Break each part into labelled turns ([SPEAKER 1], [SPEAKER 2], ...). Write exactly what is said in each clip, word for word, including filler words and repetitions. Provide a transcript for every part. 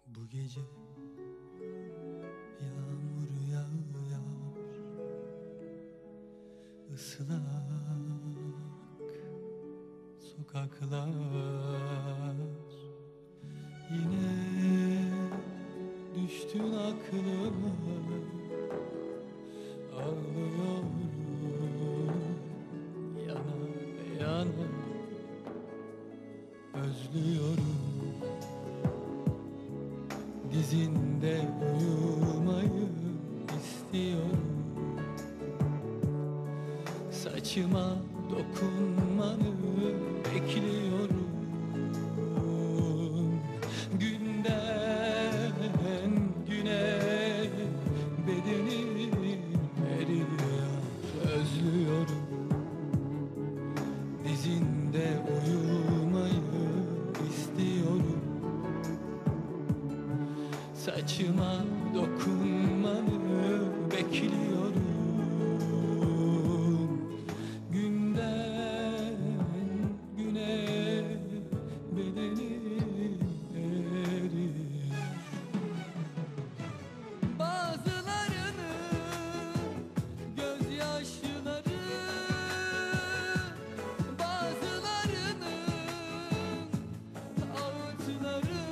[SPEAKER 1] Bu gece yağmur yağıyor, ıslak sokaklar. Yine düştün aklıma, ağlıyorum yana yana, özlüyorum dizinde uyumayı istiyorum. Saçıma dokunmanı bekliyorum. Günden güne bedenim eriyor, özlüyorum dizinde uyumayı istiyorum. Saçıma dokunmanı bekliyorum. Günden güne bedenim erir. Bazılarının gözyaşları, bazılarının ağıtları,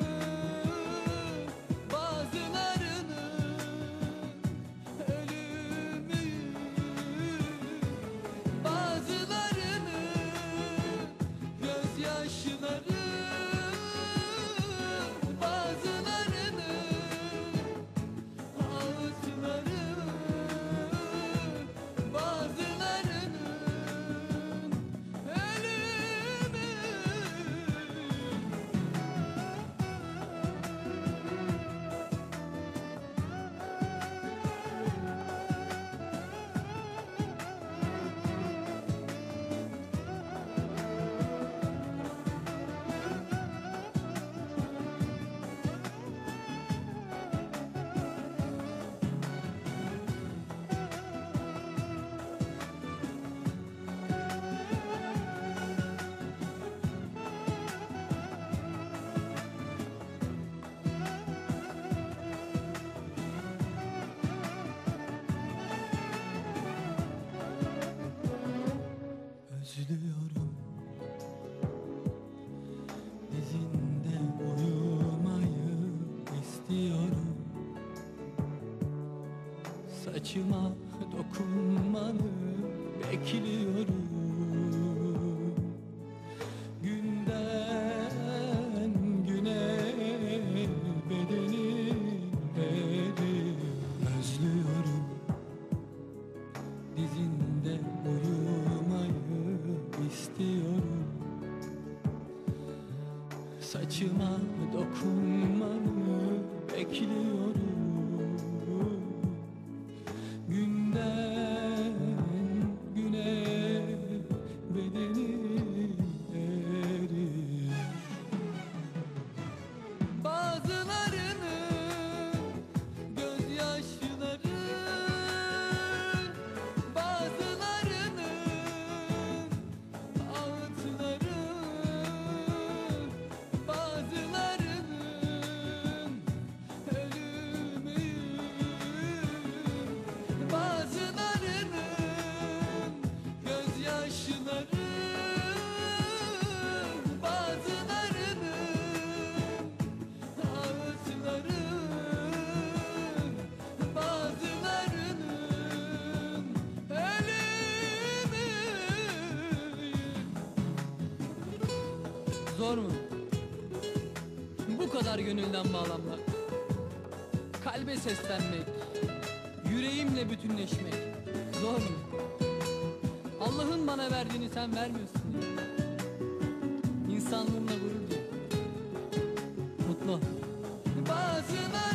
[SPEAKER 1] özlüyorum dizinde uyumayı istiyorum. Saçıma dokunmanı bekliyorum. Günden güne bedenim erir. Özlüyorum dizinde uyumayı istiyorum. Saçıma dokunmanı bekliyorum. Günden güne bedenim erir. Bazılarının gözyaşları, bazılarının ağıtları, bazılarının ölümü, bazılarının gözyaşları, bazılarının ağıtları, bazılarının ölümü. Zor mu? Bu kadar gönülden bağlanmak, kalbe seslenmek, yüreğimle bütünleşmek zor mu? Allah'ın bana verdiğini sen vermiyorsun ya. İnsanlığımla gurur duy, mutlu ol. Bazıları